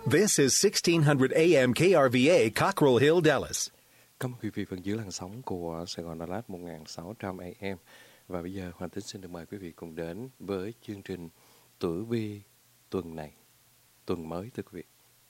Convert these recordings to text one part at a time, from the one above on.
This is 1600 AM KRVA, Cockrell Hill, Dallas. Cảm ơn quý vị vẫn giữ làn sóng của Sài Gòn Đà Lạt 1600 AM. Và bây giờ Hoàng Tính xin được mời quý vị cùng đến với chương trình Tử Vi tuần này, tuần mới thưa quý vị.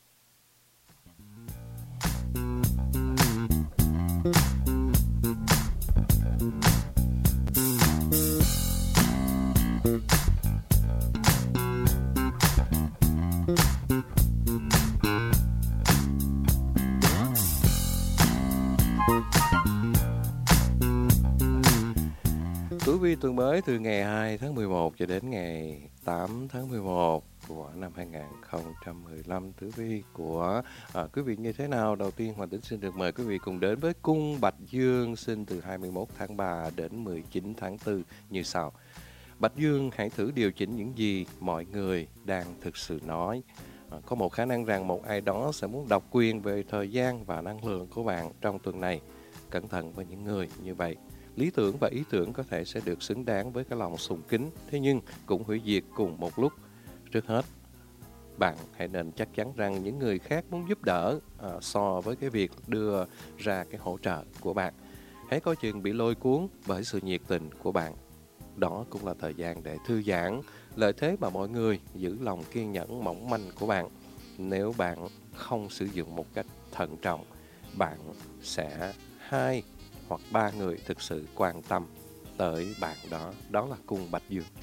Tử vi tuần mới từ ngày 2 tháng 11 cho đến ngày 8 tháng 11 của năm 2015. Tử vi của quý vị như thế nào? Đầu tiên Hoàng Tính xin được mời quý vị cùng đến với cung Bạch Dương sinh từ 21 tháng 3 đến 19 tháng 4 như sau. Bạch Dương, hãy thử điều chỉnh những gì mọi người đang thực sự nói. Có một khả năng rằng một ai đó sẽ muốn độc quyền về thời gian và năng lượng của bạn trong tuần này. Cẩn thận với những người như vậy. Lý tưởng và ý tưởng có thể sẽ được xứng đáng với cái lòng sùng kính, thế nhưng cũng hủy diệt cùng một lúc. Trước hết, bạn hãy nên chắc chắn rằng những người khác muốn giúp đỡ so với cái việc đưa ra cái hỗ trợ của bạn. Hãy coi chừng bị lôi cuốn bởi sự nhiệt tình của bạn. Đó cũng là thời gian để thư giãn, lợi thế mà mọi người giữ lòng kiên nhẫn mỏng manh của bạn. Nếu bạn không sử dụng một cách thận trọng, bạn sẽ 2 hoặc 3 người thực sự quan tâm tới bạn đó. Đó là cung Bạch Dương.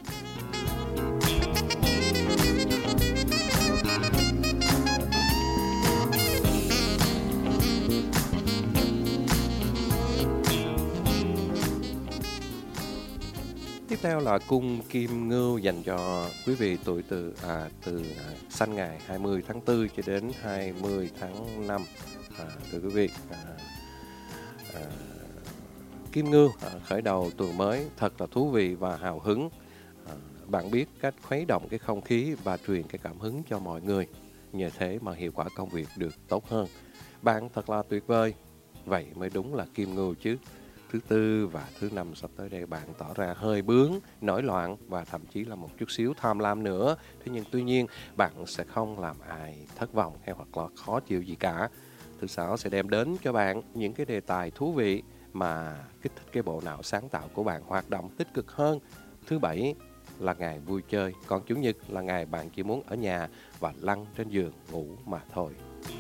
Tiếp theo là cung Kim Ngưu dành cho quý vị tuổi từ sanh ngày 20 tháng 4 cho đến 20 tháng 5. Thưa quý vị, Kim Ngưu khởi đầu tuần mới thật là thú vị và hào hứng. Bạn biết cách khuấy động cái không khí và truyền cái cảm hứng cho mọi người. Nhờ thế mà hiệu quả công việc được tốt hơn. Bạn thật là tuyệt vời. Vậy mới đúng là Kim Ngưu chứ. Thứ tư và thứ năm sắp tới đây bạn tỏ ra hơi bướng, nổi loạn và thậm chí là một chút xíu tham lam nữa. Thế nhưng tuy nhiên bạn sẽ không làm ai thất vọng hay hoặc là khó chịu gì cả. Thứ sáu sẽ đem đến cho bạn những cái đề tài thú vị mà kích thích cái bộ não sáng tạo của bạn hoạt động tích cực hơn. Thứ bảy là ngày vui chơi, còn chủ nhật là ngày bạn chỉ muốn ở nhà và lăn trên giường ngủ mà thôi.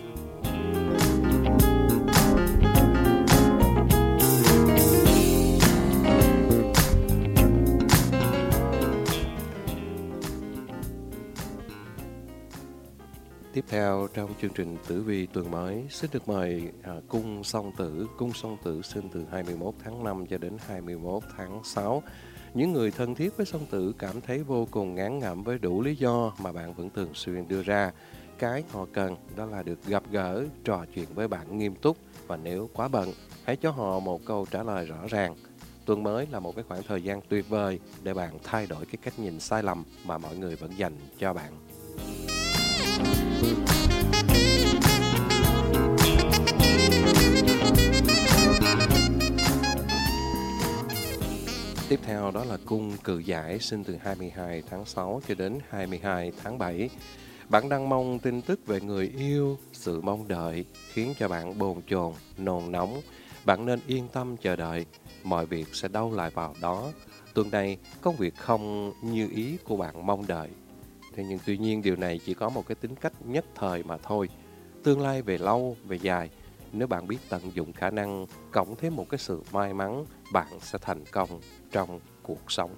Tiếp theo trong chương trình Tử Vi tuần mới, xin được mời cung Song Tử. Cung Song Tử sinh từ 21 tháng 5 cho đến 21 tháng 6. Những người thân thiết với Song Tử cảm thấy vô cùng ngán ngẩm với đủ lý do mà bạn vẫn thường xuyên đưa ra. Cái họ cần đó là được gặp gỡ, trò chuyện với bạn nghiêm túc, và nếu quá bận, hãy cho họ một câu trả lời rõ ràng. Tuần mới là một cái khoảng thời gian tuyệt vời để bạn thay đổi cái cách nhìn sai lầm mà mọi người vẫn dành cho bạn. Tiếp theo đó là cung Cự Giải sinh từ 22 tháng 6 cho đến 22 tháng 7. Bạn đang mong tin tức về người yêu, sự mong đợi khiến cho bạn bồn chồn, nôn nóng. Bạn nên yên tâm chờ đợi, mọi việc sẽ đâu lại vào đó. Tuần này công việc không như ý của bạn mong đợi. Thế nhưng tuy nhiên điều này chỉ có một cái tính cách nhất thời mà thôi. Tương lai về lâu, về dài, nếu bạn biết tận dụng khả năng, cộng thêm một cái sự may mắn, bạn sẽ thành công trong cuộc sống.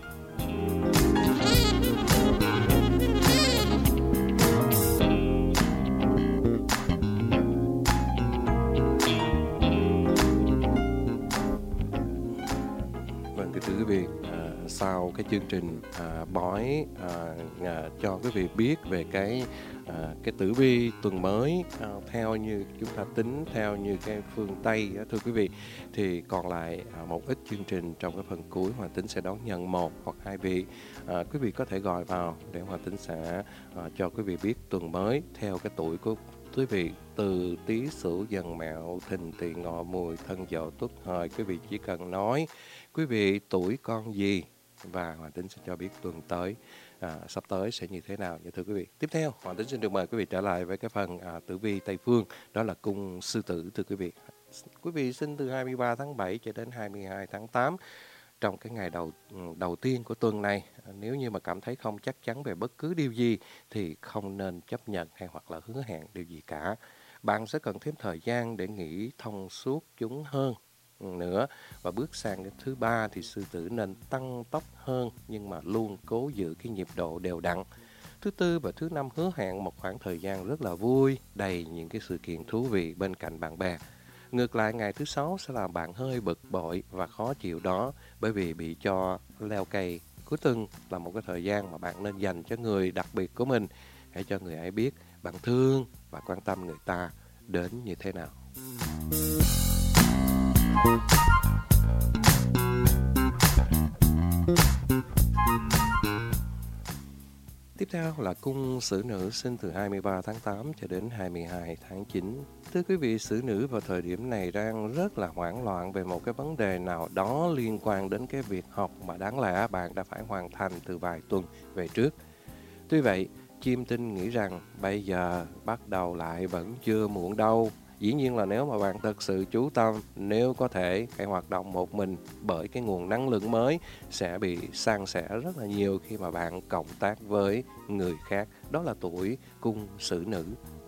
Vâng, thưa quý vị, sau cái chương trình bói cho quý vị biết về cái tử vi tuần mới theo như chúng ta tính theo như cái phương Tây thưa quý vị, thì còn lại một ít chương trình trong cái phần cuối Hoàng Tính sẽ đón nhận 1 hoặc 2 vị. Quý vị có thể gọi vào để Hoàng Tính sẽ cho quý vị biết tuần mới theo cái tuổi của quý vị, từ Tý Sửu, Dần Mẹo, Thìn, Tỵ, Ngọ, Mùi, Thân, Dậu, Tuất, Hợi. Quý vị chỉ cần nói quý vị tuổi con gì và Hoàng Tính sẽ cho biết tuần tới sắp tới sẽ như thế nào nha thưa quý vị. Tiếp theo, Hoàng Tính xin được mời quý vị trở lại với cái phần tử vi Tây Phương, đó là cung Sư Tử thưa quý vị. Quý vị sinh từ 23 tháng 7 cho đến 22 tháng 8. Trong cái ngày đầu tiên của tuần này, nếu như mà cảm thấy không chắc chắn về bất cứ điều gì thì không nên chấp nhận hay hoặc là hứa hẹn điều gì cả. Bạn sẽ cần thêm thời gian để nghĩ thông suốt chúng hơn nữa. Và bước sang đến thứ ba thì Sư Tử nên tăng tốc hơn nhưng mà luôn cố giữ cái nhịp độ đều đặn. Thứ tư và thứ năm hứa hẹn một khoảng thời gian rất là vui, đầy những cái sự kiện thú vị bên cạnh bạn bè. Ngược lại, ngày thứ sáu sẽ làm bạn hơi bực bội và khó chịu đó, bởi vì bị cho leo cây. Cuối tuần là một cái thời gian mà bạn nên dành cho người đặc biệt của mình. Hãy cho người ấy biết bạn thương và quan tâm người ta đến như thế nào. Tiếp theo là cung Xử Nữ sinh từ 23 tháng 8 cho đến 22 tháng 9. Thưa quý vị, Xử Nữ vào thời điểm này đang rất là hoảng loạn về một cái vấn đề nào đó liên quan đến cái việc học mà đáng lẽ bạn đã phải hoàn thành từ vài tuần về trước. Tuy vậy, Chim Tinh nghĩ rằng bây giờ bắt đầu lại vẫn chưa muộn đâu. Dĩ nhiên là nếu mà bạn thật sự chú tâm, nếu có thể, cái hoạt động một mình bởi cái nguồn năng lượng mới sẽ bị san sẻ rất là nhiều khi mà bạn cộng tác với người khác. Đó là tuổi cung Xử Nữ.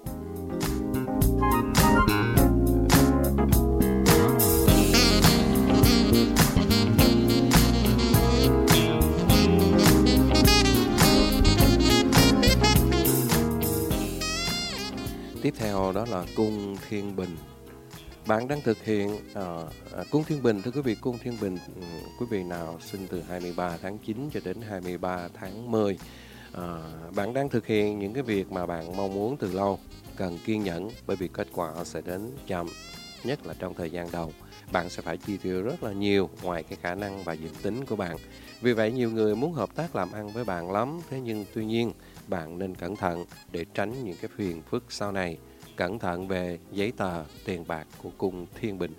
Tiếp theo đó là cung Thiên Bình. Bạn đang thực hiện cung Thiên Bình, thưa quý vị, cung Thiên Bình, quý vị nào sinh từ 23 tháng 9 cho đến 23 tháng 10. Bạn đang thực hiện những cái việc mà bạn mong muốn từ lâu, cần kiên nhẫn bởi vì kết quả sẽ đến chậm, nhất là trong thời gian đầu. Bạn sẽ phải chi tiêu rất là nhiều ngoài cái khả năng và dự tính của bạn. Vì vậy nhiều người muốn hợp tác làm ăn với bạn lắm, thế nhưng tuy nhiên bạn nên cẩn thận để tránh những cái phiền phức sau này. Cẩn thận về giấy tờ, tiền bạc của cung Thiên Bình.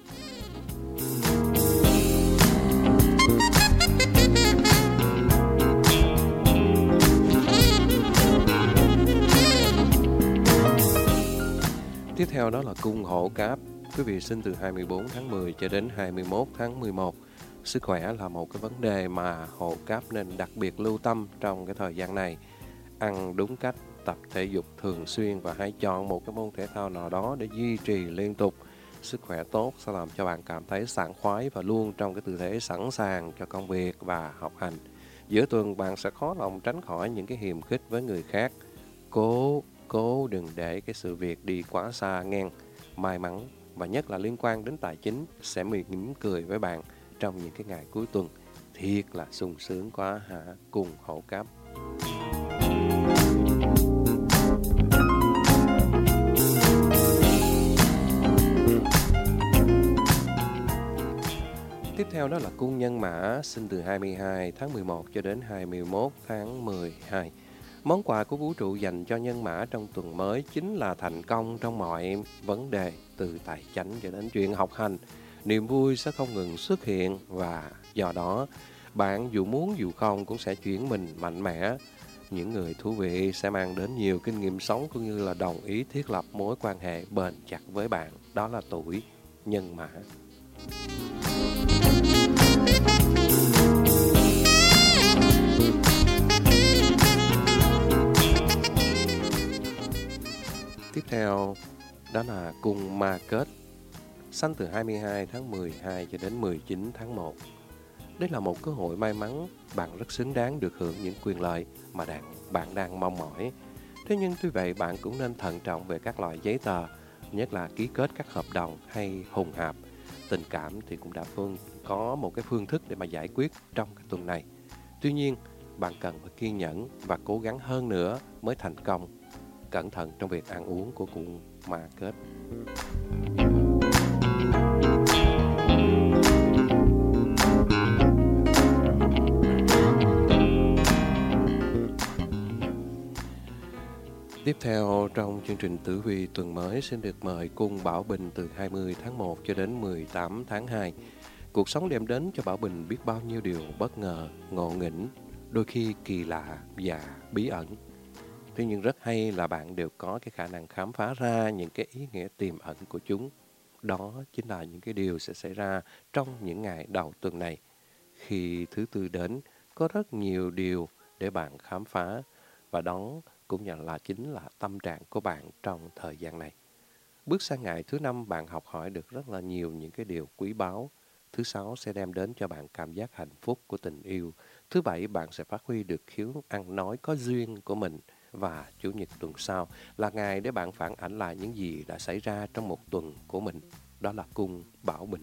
Tiếp theo đó là cung Hổ Cáp. Quý vị sinh từ 24 tháng 10 cho đến 21 tháng 11. Sức khỏe là một cái vấn đề mà Hổ Cáp nên đặc biệt lưu tâm trong cái thời gian này. Ăn đúng cách, tập thể dục thường xuyên và hãy chọn một cái môn thể thao nào đó để duy trì liên tục. Sức khỏe tốt sẽ làm cho bạn cảm thấy sảng khoái và luôn trong cái tư thế sẵn sàng cho công việc và học hành. Giữa tuần bạn sẽ khó lòng tránh khỏi những cái hiềm khích với người khác. Cố đừng để cái sự việc đi quá xa ngang. May mắn và nhất là liên quan đến tài chính sẽ mỉm cười với bạn trong những cái ngày cuối tuần. Thiệt là sung sướng quá hả, cùng Hổ Cáp. Tiếp theo đó là cung Nhân Mã sinh từ 22 tháng 11 cho đến 21 tháng 12. Món quà của vũ trụ dành cho Nhân Mã trong tuần mới chính là thành công trong mọi vấn đề, từ tài chánh cho đến chuyện học hành. Niềm vui sẽ không ngừng xuất hiện và do đó bạn dù muốn dù không cũng sẽ chuyển mình mạnh mẽ. Những người thú vị sẽ mang đến nhiều kinh nghiệm sống cũng như là đồng ý thiết lập mối quan hệ bền chặt với bạn. Đó là tuổi Nhân Mã. Tiếp theo đó là cung Ma Kết, sinh từ 22 tháng 12 cho đến 19 tháng 1. Đây là một cơ hội may mắn, bạn rất xứng đáng được hưởng những quyền lợi mà bạn đang mong mỏi. Thế nhưng tuy vậy bạn cũng nên thận trọng về các loại giấy tờ, nhất là ký kết các hợp đồng hay hùng hạp. Tình cảm thì cũng đã có một cái phương thức để mà giải quyết trong cái tuần này. Tuy nhiên, bạn cần phải kiên nhẫn và cố gắng hơn nữa mới thành công. Cẩn thận trong việc ăn uống của cung Ma Kết. Tiếp theo trong chương trình tử vi tuần mới xin được mời cung Bảo Bình từ 20 tháng 1 cho đến 18 tháng 2. Cuộc sống đem đến cho Bảo Bình biết bao nhiêu điều bất ngờ, ngộ nghĩnh, đôi khi kỳ lạ và bí ẩn. Thế nhưng rất hay là bạn đều có cái khả năng khám phá ra những cái ý nghĩa tiềm ẩn của chúng. Đó chính là những cái điều sẽ xảy ra trong những ngày đầu tuần này. Khi thứ tư đến, có rất nhiều điều để bạn khám phá, và đó cũng chính là tâm trạng của bạn trong thời gian này. Bước sang ngày thứ năm, bạn học hỏi được rất là nhiều những cái điều quý báu. Thứ sáu sẽ đem đến cho bạn cảm giác hạnh phúc của tình yêu. Thứ bảy, bạn sẽ phát huy được khiếu ăn nói có duyên của mình. Và Chủ nhật tuần sau là ngày để bạn phản ảnh lại những gì đã xảy ra trong một tuần của mình. Đó là cung Bảo Bình.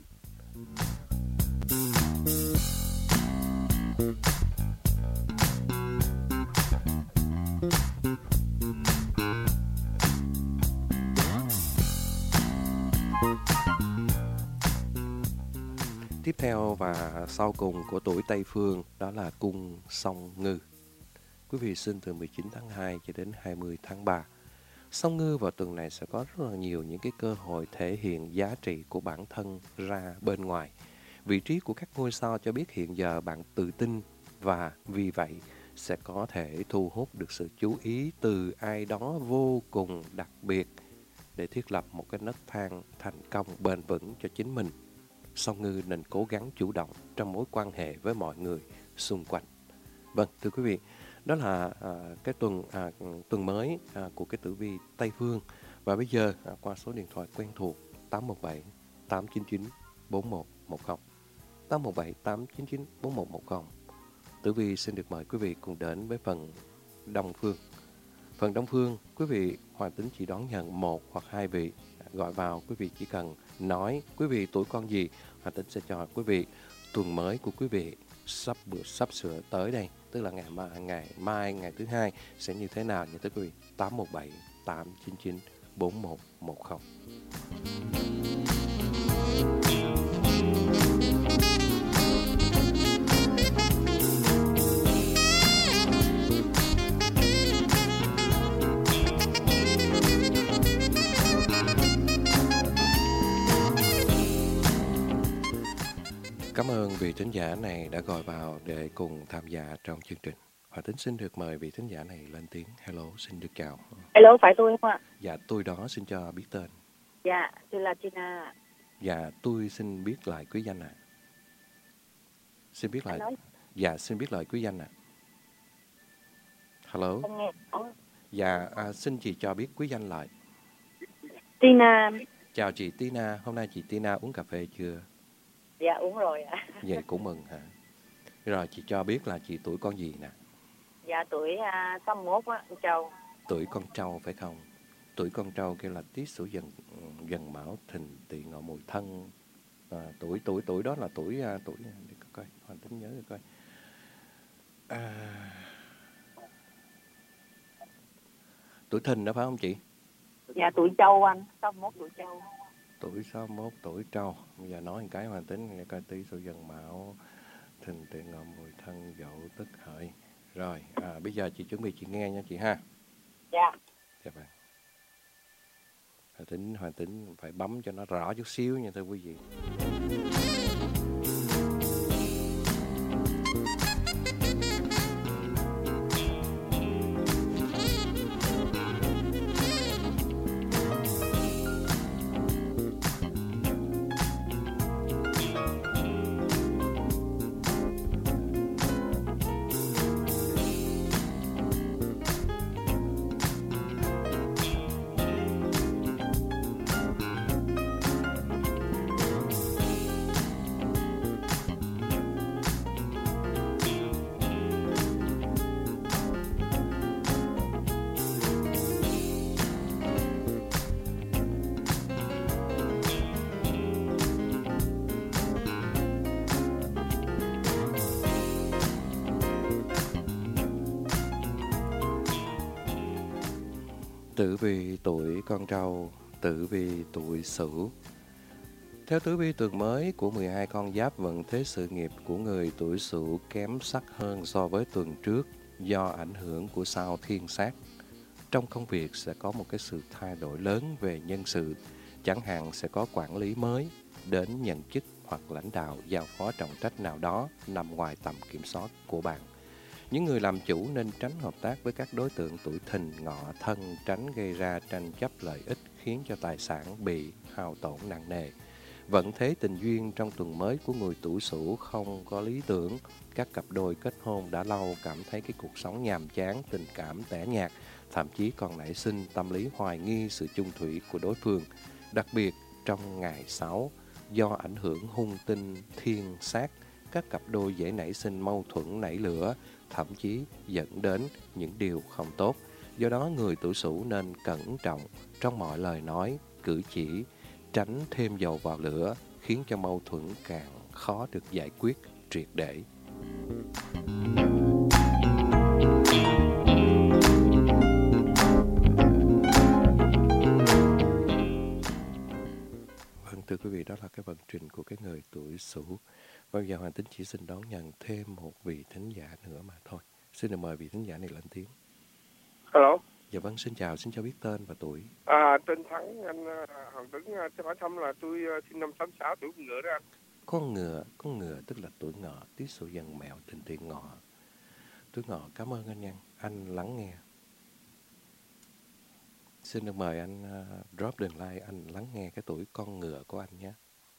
Tiếp theo và sau cùng của tuổi Tây Phương đó là cung Song Ngư. Quý vị sinh từ 19 tháng 2 cho đến 20 tháng 3. Song Ngư vào tuần này sẽ có rất là nhiều những cái cơ hội thể hiện giá trị của bản thân ra bên ngoài. Vị trí của các ngôi sao cho biết hiện giờ bạn tự tin và vì vậy sẽ có thể thu hút được sự chú ý từ ai đó vô cùng đặc biệt để thiết lập một cái nấc thang thành công bền vững cho chính mình. Song Ngư nên cố gắng chủ động trong mối quan hệ với mọi người xung quanh. Vâng, thưa quý vị, đó là cái tuần mới của cái tử vi Tây Phương. Và bây giờ qua số điện thoại quen thuộc 817 899 4110 817 899 4110, tử vi xin được mời quý vị cùng đến với phần Đông Phương. Phần Đông Phương, quý vị Hoàng Tính chỉ đón nhận 1 hoặc 2 vị. Gọi vào, quý vị chỉ cần nói quý vị tuổi con gì, Hoàng Tính sẽ cho quý vị tuần mới của quý vị sắp sửa tới đây, tức là ngày mai, ngày thứ hai sẽ như thế nào, như tới quý vị 817 899 4110. Cảm ơn vị thính giả này đã gọi vào để cùng tham gia trong chương trình. Hòa Tính xin được mời vị thính giả này lên tiếng. Hello, xin được chào. Hello, phải tôi không ạ? Dạ, tôi đó, xin cho biết tên. Dạ, tôi là Tina. Dạ, tôi xin biết lại quý danh ạ. Xin biết lại. Dạ, xin biết lại quý danh ạ. Hello. Không nghe. Dạ, xin chị cho biết quý danh lại. Tina. Chào chị Tina, hôm nay chị Tina uống cà phê chưa? Dạ, uống rồi ạ. Vậy cũng mừng hả? Rồi, chị cho biết là chị tuổi con gì nè? Dạ, tuổi 61 á, con trâu. Tuổi con trâu phải không? Tuổi con trâu kêu là Tý Sửu Dần Mão Thìn Tỵ Ngọ Mùi Thân. Tuổi đó là tuổi để coi, Hoàng Tính nhớ coi. Tuổi Thìn đó phải không chị? Dạ, tuổi trâu anh, 61 tuổi trâu. Tuổi 61 tuổi trâu. Bây giờ nói một cái Hoàng Tính nghe coi Tý Sửu Dần Mão Thìn Tỵ Ngọ Mùi Thân Dậu Tức Hợi. Rồi, bây giờ chị chuẩn bị chị nghe nha chị ha. Dạ. Dạ vâng. Hoàng Tính phải bấm cho nó rõ chút xíu nha thưa quý vị. Tử vi tuổi con trâu, tử vi tuổi Sửu. Theo tử vi tuần mới của 12 con giáp, vận thế sự nghiệp của người tuổi Sửu kém sắc hơn so với tuần trước do ảnh hưởng của sao Thiên Sát. Trong công việc sẽ có một cái sự thay đổi lớn về nhân sự, chẳng hạn sẽ có quản lý mới đến nhận chức hoặc lãnh đạo giao phó trọng trách nào đó nằm ngoài tầm kiểm soát của bạn. Những người làm chủ nên tránh hợp tác với các đối tượng tuổi Thìn, Ngọ, Thân, tránh gây ra tranh chấp lợi ích khiến cho tài sản bị hao tổn nặng nề. Vận thế tình duyên trong tuần mới của người Tuổi Sửu không có lý tưởng. Các cặp đôi kết hôn đã lâu cảm thấy cái cuộc sống nhàm chán, tình cảm tẻ nhạt, thậm chí còn nảy sinh tâm lý hoài nghi sự chung thủy của đối phương. Đặc biệt trong ngày 6, do ảnh hưởng hung tinh thiên sát, các cặp đôi dễ nảy sinh mâu thuẫn nảy lửa, thậm chí dẫn đến những điều không tốt. Do đó, người Tuổi Sửu nên cẩn trọng trong mọi lời nói, cử chỉ, tránh thêm dầu vào lửa, khiến cho mâu thuẫn càng khó được giải quyết triệt để. Vâng, thưa quý vị, đó là cái vận trình của cái người Tuổi Sửu. Bây giờ Hoàng Tính chỉ xin đón nhận thêm một vị thính giả nữa mà thôi. Xin được mời vị thính giả này lên tiếng. Alo. Dạ vâng, xin chào, xin cho biết tên và tuổi. Tên Thắng, anh Hoàng Tuấn cho hỏi thăm là tôi sinh năm 86, tuổi con ngựa đó anh. Con ngựa tức là tuổi Ngọ, tí số Dần Mẹo, tình tiền Ngọ. Tuổi Ngọ, cảm ơn anh nha, anh lắng nghe. Xin được mời anh drop đường like, anh lắng nghe cái tuổi con ngựa của anh nhé.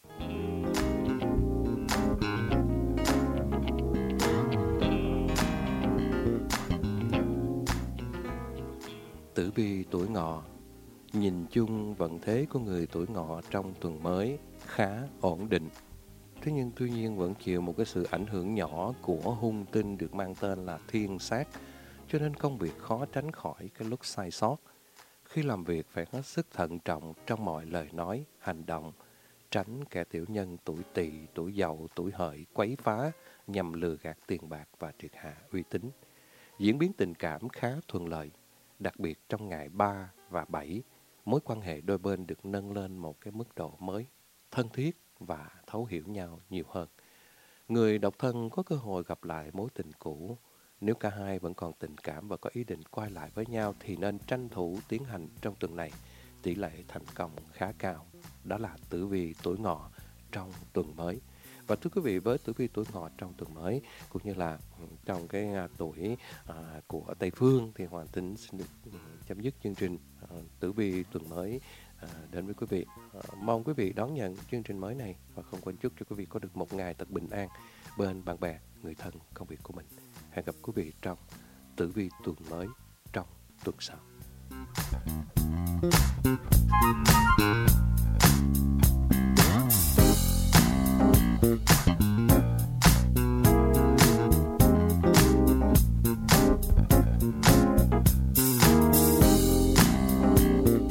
Tử vi tuổi Ngọ. Nhìn chung vận thế của người tuổi Ngọ trong tuần mới khá ổn định. Thế nhưng tuy nhiên vẫn chịu một cái sự ảnh hưởng nhỏ của hung tinh được mang tên là thiên sát, cho nên công việc khó tránh khỏi cái lúc sai sót. Khi làm việc phải hết sức thận trọng trong mọi lời nói, hành động, tránh kẻ tiểu nhân tuổi Tỵ, tuổi Dậu, tuổi Hợi quấy phá nhằm lừa gạt tiền bạc và triệt hạ uy tín. Diễn biến tình cảm khá thuận lợi, đặc biệt trong ngày 3 và 7, mối quan hệ đôi bên được nâng lên một cái mức độ mới, thân thiết và thấu hiểu nhau nhiều hơn. Người độc thân có cơ hội gặp lại mối tình cũ. Nếu cả hai vẫn còn tình cảm và có ý định quay lại với nhau thì nên tranh thủ tiến hành trong tuần này. Tỷ lệ thành công khá cao. Đó là tử vi tuổi Ngọ trong tuần mới. Và thưa quý vị, với tử vi tuổi Ngọ trong tuần mới cũng như là trong cái tuổi của Tây Phương thì Hoàng Tính xin được chấm dứt chương trình tử vi tuần mới đến với quý vị. Mong quý vị đón nhận chương trình mới này và không quên chúc cho quý vị có được một ngày thật bình an bên bạn bè, người thân, công việc của mình. Hẹn gặp quý vị trong tử vi tuần mới trong tuần sau.